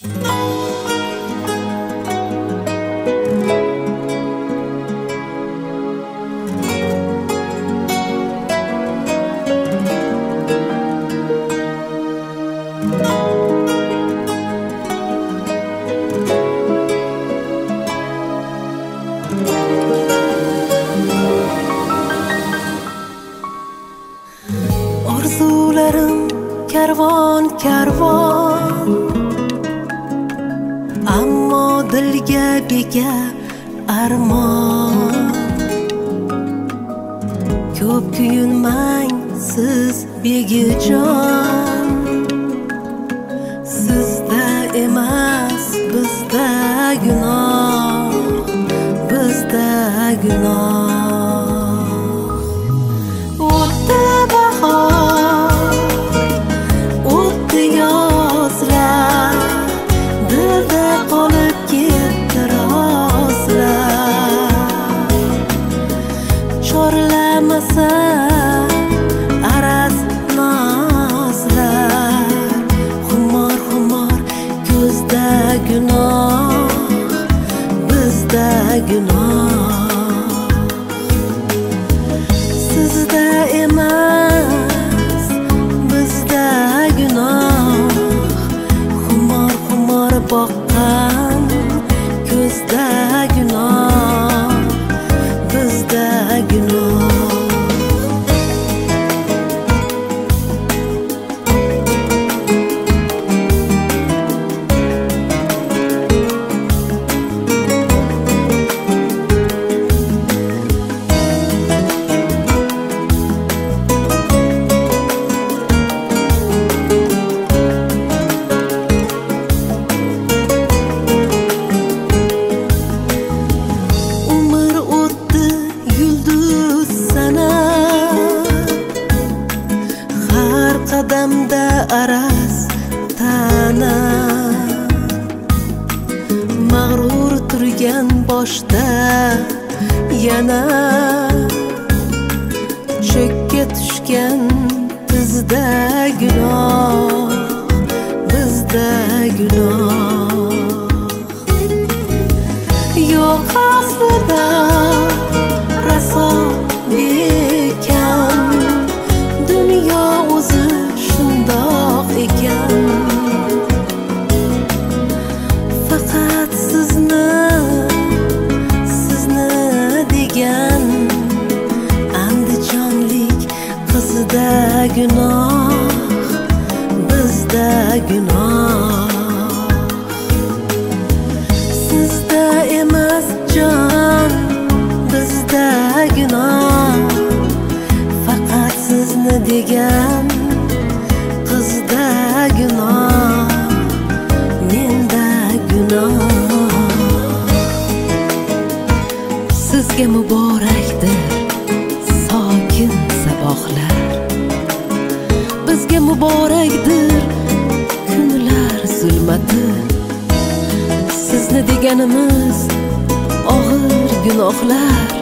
Orzularim karvon karvon, ammo dilga bekar armon. Ko'p kuyunmang siz begijon, sizda emas bizda gunoh, bizda gunoh. O'tdi bahor, o'tdi yozlar, dilda qolib ketdi rozlar. Chorlamasa araz nozlar, xumor xumor ko'zda gunoh, bizda gunoh. Sizda emas bizda gunoh, xumor xumor boqqan ko'zda gunoh, bizda gunoh. Qadamda araz tana, mag'rur turgan boshda yana cho'kka tushgan bizda gunoh, bizda gunoh. Yo'q aslida raso ekan, dunyo o'zi shundoq ekan. Faqat sizni degan andijonlik qizda gunoh, bizda gunoh. Sizda emas jon, bizda gunoh. Faqat sizni degan qizda gunoh, menda gunoh. Sizga muborakdir sokin sabohlar, bizga muborakdir kunlar zulmati. Sizni deganimiz og'ir gunohlar,